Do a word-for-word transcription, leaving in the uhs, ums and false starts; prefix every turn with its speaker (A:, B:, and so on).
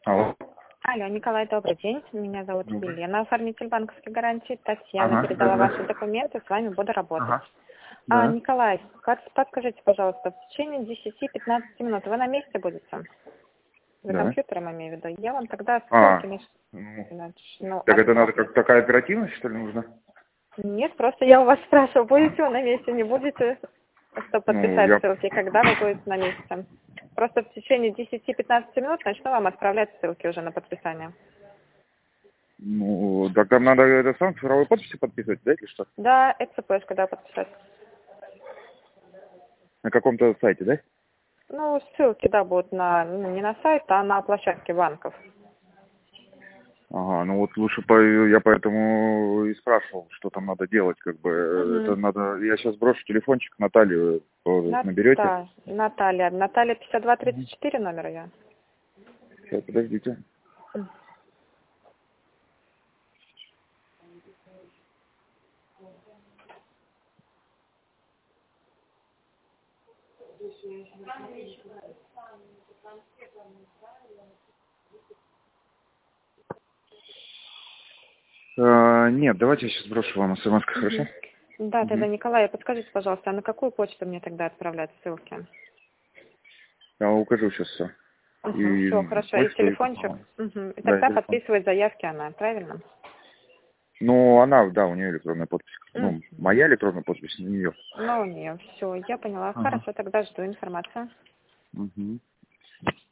A: Алло.
B: Алло, Николай, добрый день. Меня зовут
A: Добрый.
B: Елена, оформитель банковской гарантии. Татьяна
A: Ага,
B: передала
A: да,
B: ваши
A: да.
B: документы, с вами буду работать.
A: Ага.
B: А,
A: Да.
B: Николай, как- подскажите, пожалуйста, в течение десяти-пятнадцати минут вы на месте будете? За
A: Да.
B: компьютером, имею в виду. Я вам тогда ссылки
A: А,
B: нач-
A: ну,
B: начну
A: так это надо
B: отправлять.
A: как такая оперативность, что ли, нужна?
B: Нет, просто я у вас спрашиваю, будете вы на месте, не будете, чтобы
A: Ну,
B: подписать
A: я...
B: ссылки, когда вы будете на месте. Просто в течение десяти-пятнадцати минут начну вам отправлять ссылки уже на подписание.
A: Ну, так там надо это сам цифровой подписи подписывать, да, или что?
B: Да, это ЦПшка, когда подписать.
A: На каком-то сайте, да?
B: Ну, ссылки, да, будут на, ну, не на сайт, а на площадке банков.
A: Ага, ну вот лучше по... я поэтому и спрашивал, что там надо делать, как бы. Это
B: Угу.
A: надо... Я сейчас брошу телефончик Натальи, наберете?
B: Ната... Наталья. Наталья пятьдесят два
A: Угу.
B: тридцать четыре номер ее.
A: Сейчас, подождите. А, нет, давайте я сейчас брошу вам смс, хорошо?
B: Угу. Да, тогда,
A: Угу.
B: Николай, подскажите, пожалуйста, а на какую почту мне тогда отправлять ссылки?
A: Я укажу сейчас все.
B: Угу, все,
A: И
B: хорошо. И
A: почту, и
B: телефончик?
A: телефон.
B: Угу. И
A: Да, и
B: тогда
A: телефон.
B: подписывать заявки она, правильно?
A: Ну, она, да, у нее электронная подпись.
B: Угу.
A: Ну, моя электронная подпись, не ее.
B: Ну, у нее. Все, я поняла.
A: Ага.
B: Хорошо, тогда жду информацию.
A: Угу.